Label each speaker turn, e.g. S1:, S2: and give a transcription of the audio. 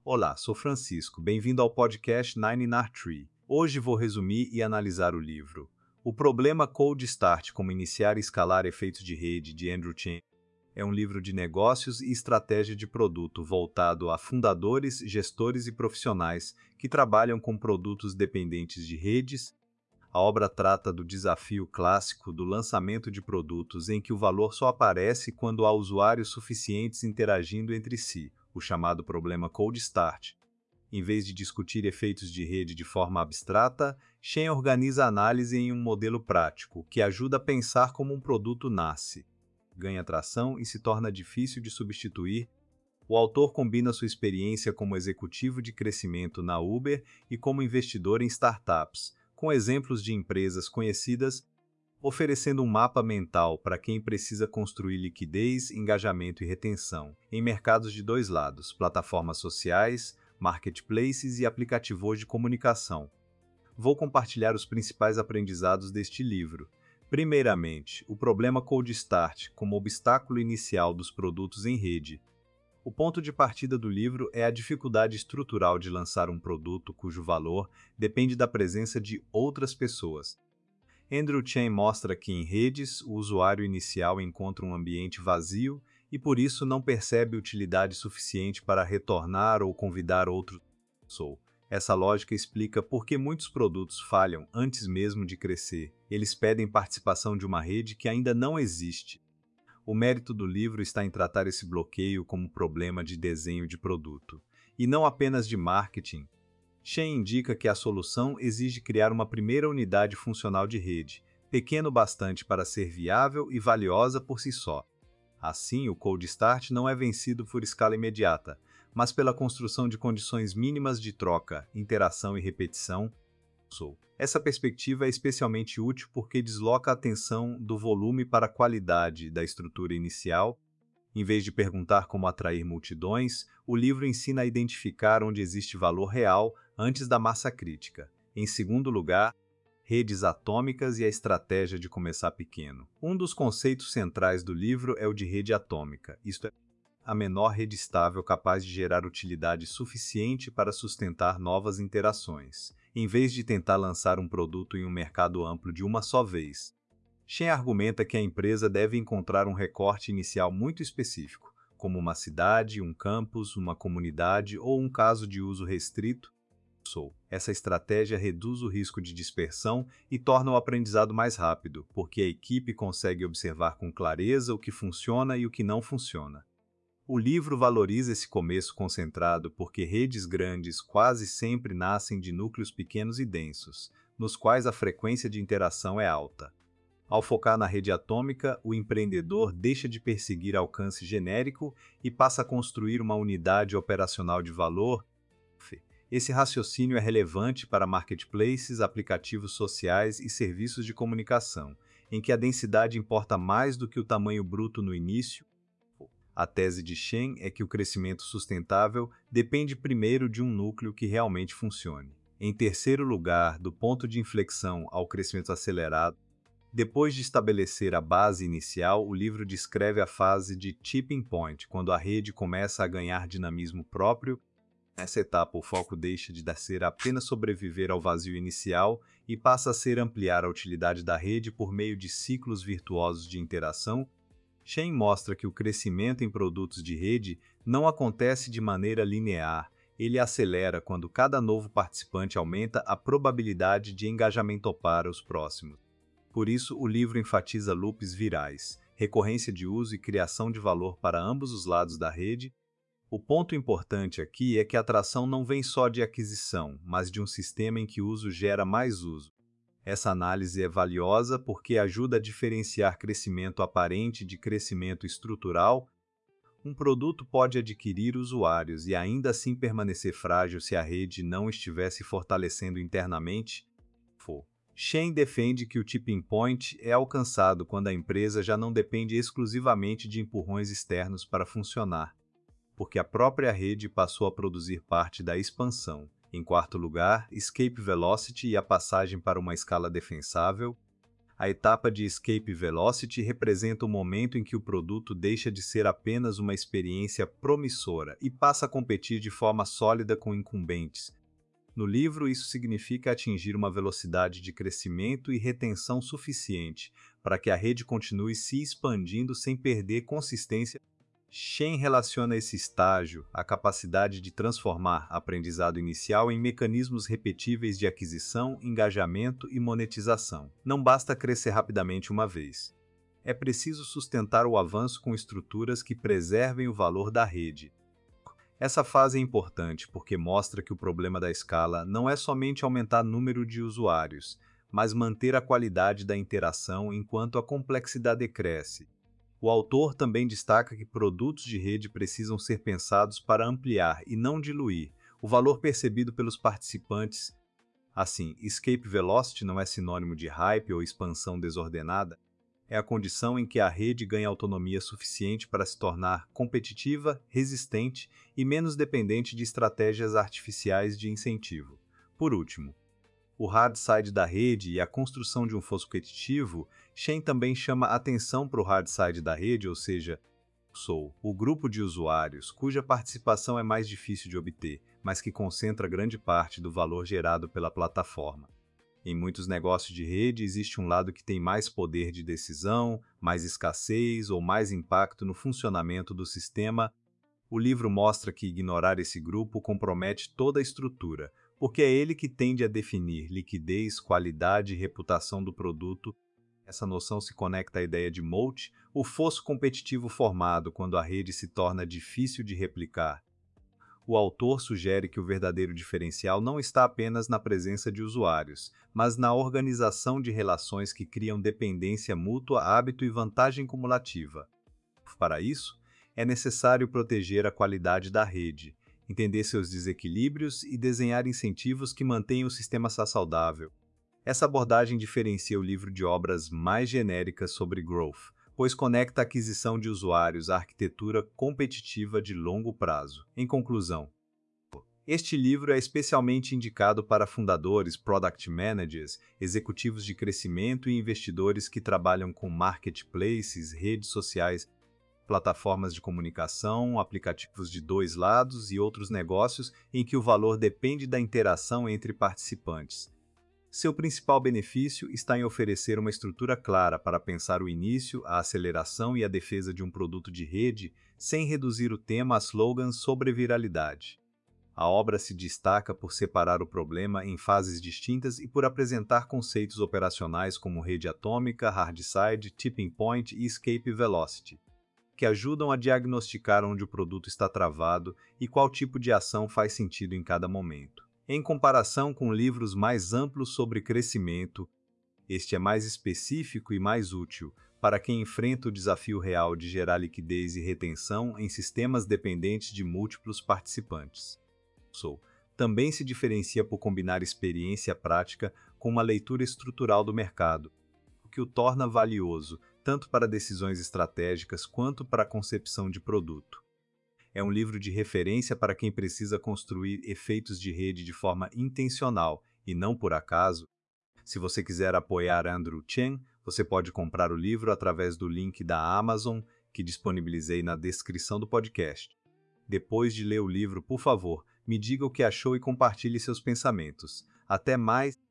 S1: Olá, sou Francisco. Bem-vindo ao podcast Nine in Tree. Hoje vou resumir e analisar o livro O Problema Cold Start: Como Iniciar e Escalar Efeitos de Rede, de Andrew Chen. É um livro de negócios e estratégia de produto voltado a fundadores, gestores e profissionais que trabalham com produtos dependentes de redes. A obra trata do desafio clássico do lançamento de produtos em que o valor só aparece quando há usuários suficientes interagindo entre si, o chamado problema Cold Start. Em vez de discutir efeitos de rede de forma abstrata, Shen organiza a análise em um modelo prático, que ajuda a pensar como um produto nasce, ganha tração e se torna difícil de substituir. O autor combina sua experiência como executivo de crescimento na Uber e como investidor em startups, com exemplos de empresas conhecidas, oferecendo um mapa mental para quem precisa construir liquidez, engajamento e retenção, em mercados de dois lados, plataformas sociais, marketplaces e aplicativos de comunicação. Vou compartilhar os principais aprendizados deste livro. Primeiramente, o problema Cold Start como obstáculo inicial dos produtos em rede. O ponto de partida do livro é a dificuldade estrutural de lançar um produto cujo valor depende da presença de outras pessoas. Andrew Chen mostra que em redes, o usuário inicial encontra um ambiente vazio e por isso não percebe utilidade suficiente para retornar ou convidar outros. Essa lógica explica por que muitos produtos falham antes mesmo de crescer. Eles pedem participação de uma rede que ainda não existe. O mérito do livro está em tratar esse bloqueio como problema de desenho de produto, e não apenas de marketing. Shen indica que a solução exige criar uma primeira unidade funcional de rede, pequeno bastante para ser viável e valiosa por si só. Assim, o cold start não é vencido por escala imediata, mas pela construção de condições mínimas de troca, interação e repetição. Essa perspectiva é especialmente útil porque desloca a atenção do volume para a qualidade da estrutura inicial. Em vez de perguntar como atrair multidões, o livro ensina a identificar onde existe valor real antes da massa crítica. Em segundo lugar, redes atômicas e a estratégia de começar pequeno. Um dos conceitos centrais do livro é o de rede atômica, isto é, a menor rede estável capaz de gerar utilidade suficiente para sustentar novas interações, em vez de tentar lançar um produto em um mercado amplo de uma só vez. Shen argumenta que a empresa deve encontrar um recorte inicial muito específico, como uma cidade, um campus, uma comunidade ou um caso de uso restrito. Essa estratégia reduz o risco de dispersão e torna o aprendizado mais rápido, porque a equipe consegue observar com clareza o que funciona e o que não funciona. O livro valoriza esse começo concentrado porque redes grandes quase sempre nascem de núcleos pequenos e densos, nos quais a frequência de interação é alta. Ao focar na rede atômica, o empreendedor deixa de perseguir alcance genérico e passa a construir uma unidade operacional de valor. Esse raciocínio é relevante para marketplaces, aplicativos sociais e serviços de comunicação, em que a densidade importa mais do que o tamanho bruto no início. A tese de Shen é que o crescimento sustentável depende primeiro de um núcleo que realmente funcione. Em terceiro lugar, do ponto de inflexão ao crescimento acelerado, depois de estabelecer a base inicial, o livro descreve a fase de tipping point, quando a rede começa a ganhar dinamismo próprio. Nessa etapa, o foco deixa de ser apenas sobreviver ao vazio inicial e passa a ser ampliar a utilidade da rede por meio de ciclos virtuosos de interação. Shen mostra que o crescimento em produtos de rede não acontece de maneira linear, ele acelera quando cada novo participante aumenta a probabilidade de engajamento para os próximos. Por isso, o livro enfatiza loops virais, recorrência de uso e criação de valor para ambos os lados da rede. O ponto importante aqui é que a atração não vem só de aquisição, mas de um sistema em que o uso gera mais uso. Essa análise é valiosa porque ajuda a diferenciar crescimento aparente de crescimento estrutural. Um produto pode adquirir usuários e ainda assim permanecer frágil se a rede não estiver se fortalecendo internamente. Shen defende que o tipping point é alcançado quando a empresa já não depende exclusivamente de empurrões externos para funcionar, porque a própria rede passou a produzir parte da expansão. Em quarto lugar, escape velocity e a passagem para uma escala defensável. A etapa de Escape Velocity representa o momento em que o produto deixa de ser apenas uma experiência promissora e passa a competir de forma sólida com incumbentes. No livro, isso significa atingir uma velocidade de crescimento e retenção suficiente para que a rede continue se expandindo sem perder consistência. Shen relaciona esse estágio à capacidade de transformar aprendizado inicial em mecanismos repetíveis de aquisição, engajamento e monetização. Não basta crescer rapidamente uma vez. É preciso sustentar o avanço com estruturas que preservem o valor da rede. Essa fase é importante porque mostra que o problema da escala não é somente aumentar o número de usuários, mas manter a qualidade da interação enquanto a complexidade cresce. O autor também destaca que produtos de rede precisam ser pensados para ampliar e não diluir o valor percebido pelos participantes. Assim, escape velocity não é sinônimo de hype ou expansão desordenada, é a condição em que a rede ganha autonomia suficiente para se tornar competitiva, resistente e menos dependente de estratégias artificiais de incentivo. Por último, o hard side da rede e a construção de um fosso competitivo. Shen também chama atenção para o hard side da rede, ou seja, o grupo de usuários cuja participação é mais difícil de obter, mas que concentra grande parte do valor gerado pela plataforma. Em muitos negócios de rede existe um lado que tem mais poder de decisão, mais escassez ou mais impacto no funcionamento do sistema. O livro mostra que ignorar esse grupo compromete toda a estrutura, porque é ele que tende a definir liquidez, qualidade e reputação do produto. Essa noção se conecta à ideia de moat, o fosso competitivo formado quando a rede se torna difícil de replicar. O autor sugere que o verdadeiro diferencial não está apenas na presença de usuários, mas na organização de relações que criam dependência mútua, hábito e vantagem cumulativa. Para isso, é necessário proteger a qualidade da rede, entender seus desequilíbrios e desenhar incentivos que mantenham o sistema saudável. Essa abordagem diferencia o livro de obras mais genéricas sobre growth, pois conecta a aquisição de usuários à arquitetura competitiva de longo prazo. Em conclusão, este livro é especialmente indicado para fundadores, product managers, executivos de crescimento e investidores que trabalham com marketplaces, redes sociais, plataformas de comunicação, aplicativos de dois lados e outros negócios em que o valor depende da interação entre participantes. Seu principal benefício está em oferecer uma estrutura clara para pensar o início, a aceleração e a defesa de um produto de rede, sem reduzir o tema a slogans sobre viralidade. A obra se destaca por separar o problema em fases distintas e por apresentar conceitos operacionais como rede atômica, hard side, tipping point e escape velocity, que ajudam a diagnosticar onde o produto está travado e qual tipo de ação faz sentido em cada momento. Em comparação com livros mais amplos sobre crescimento, este é mais específico e mais útil para quem enfrenta o desafio real de gerar liquidez e retenção em sistemas dependentes de múltiplos participantes. Também se diferencia por combinar experiência prática com uma leitura estrutural do mercado, o que o torna valioso tanto para decisões estratégicas quanto para a concepção de produto. É um livro de referência para quem precisa construir efeitos de rede de forma intencional e não por acaso. Se você quiser apoiar Andrew Chen, você pode comprar o livro através do link da Amazon, que disponibilizei na descrição do podcast. Depois de ler o livro, por favor, me diga o que achou e compartilhe seus pensamentos. Até mais!